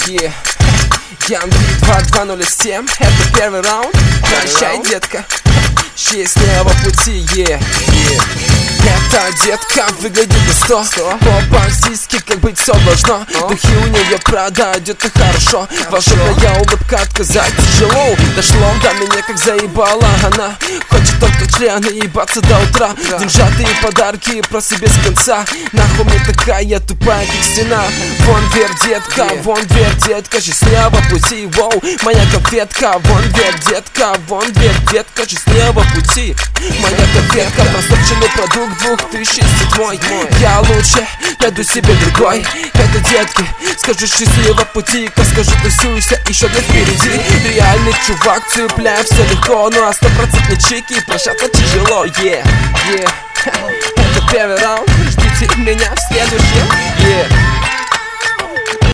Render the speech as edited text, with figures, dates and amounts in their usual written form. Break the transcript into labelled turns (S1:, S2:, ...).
S1: Yeah. Янг 2207, это первый раунд. Прощай, детка, счастливого пути, Эта детка выглядит высоко, по-боксистски, как быть все должно. Духи у нее Прада, одета хорошо. Волшебная улыбка, отказать тяжело. Дошло до меня, как заебала она. Хочет только член и ебаться до утра. Деньжатые подарки, просто без конца. Нахуй мне такая тупая, как стена. Вон дверь, детка, вон дверь, детка, счастливого пути, воу, моя конфетка. Вон дверь, детка, вон дверь, детка, счастливого пути, моя конфетка. Просроченный продукт 2007. Я лучше найду себе другой. Это детки, скажу счастливого пути. Как скажу, тусуешься, еще для впереди. Реальный чувак, цепляю все легко. Ну а 100% чики, прощаться тяжело, Это первый раунд, ждите меня в следующем,